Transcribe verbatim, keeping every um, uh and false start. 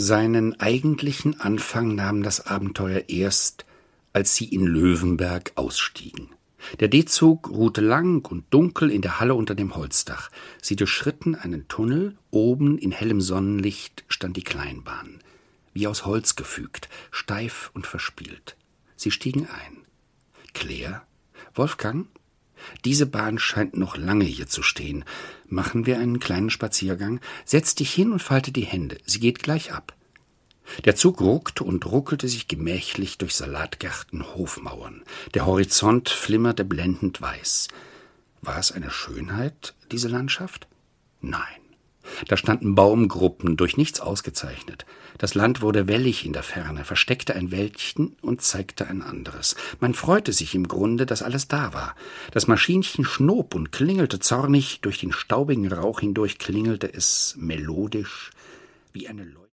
Seinen eigentlichen Anfang nahm das Abenteuer erst, als sie in Löwenberg ausstiegen. Der D-Zug ruhte lang und dunkel in der Halle unter dem Holzdach. Sie durchschritten einen Tunnel, oben in hellem Sonnenlicht stand die Kleinbahn, wie aus Holz gefügt, steif und verspielt. Sie stiegen ein. Claire? Wolfgang? Diese Bahn scheint noch lange hier zu stehen. Machen wir einen kleinen Spaziergang? Setz dich hin und falte die Hände. Sie geht gleich ab. Der Zug ruckte und ruckelte sich gemächlich durch Salatgärten, Hofmauern. Der Horizont flimmerte blendend weiß. War es eine Schönheit, diese Landschaft? Nein. Da standen Baumgruppen, durch nichts ausgezeichnet. Das Land wurde wellig in der Ferne, versteckte ein Wäldchen und zeigte ein anderes. Man freute sich im Grunde, dass alles da war. Das Maschinchen schnob und klingelte zornig, durch den staubigen Rauch hindurch klingelte es melodisch wie eine Leuchte.